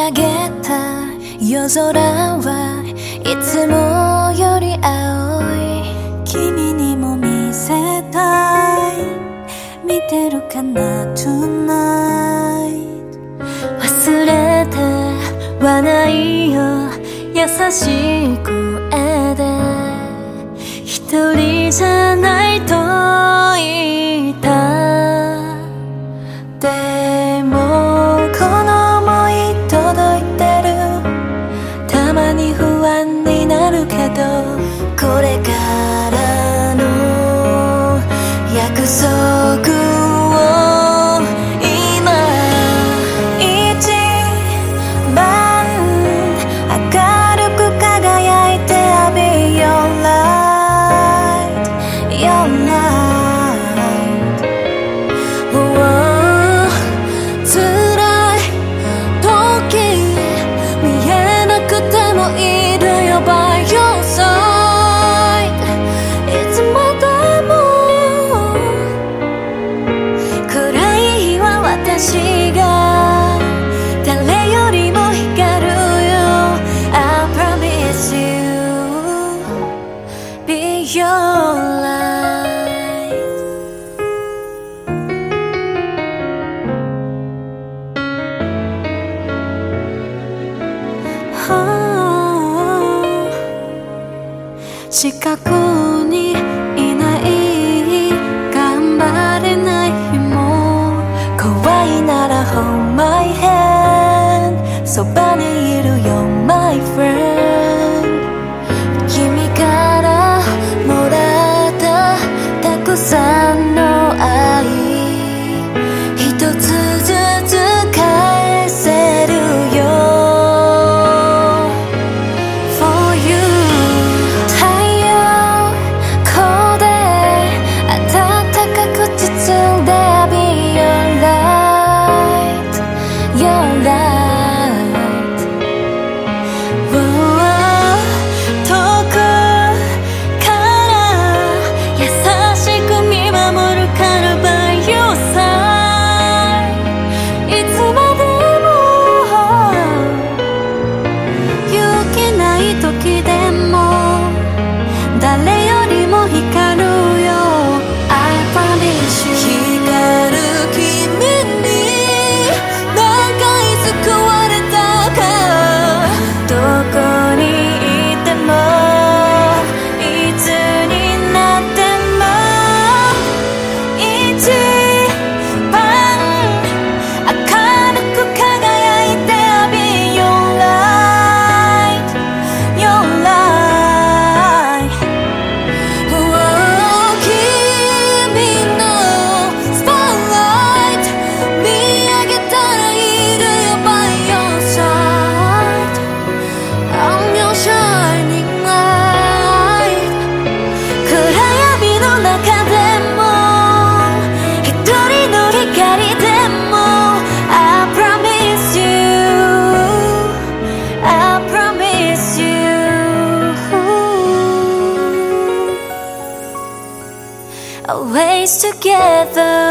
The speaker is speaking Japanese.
上げた夜空はいつもより青い。 君にも見せたい。見てるかな tonight。 忘れてはないよ優しい声で。一人じゃないと言った。でもこの想い届いてる。たまに不安になるけど、これからの約束を今一番明るく輝いて浴び Your light Your light、 辛い時見えなくてもいるよ By your side。 いつまでも暗い日は私が誰よりも光るよ。 I promise you Be your light。 近くにいない、頑張れない日も、怖いなら Hold my hand、 そばにいるよ My friend。 君からもらったたくさんの愛、一つずつ返せるよ For you。 太陽光で暖かく包んで Be your light Your light、 遠くから優しく見守るから By your side。 いつまでも勇気ない時でも誰よりも光るよ。 I promise you。 光る君に何回救われたか。どこにいてもいつになっても一番明るく輝いて I'll be your light Your light。 君のスポットライト見上げたらいるよ By your side I'm your shining light。 暗闇の中でも一人の光でも I promise you I promise you Always together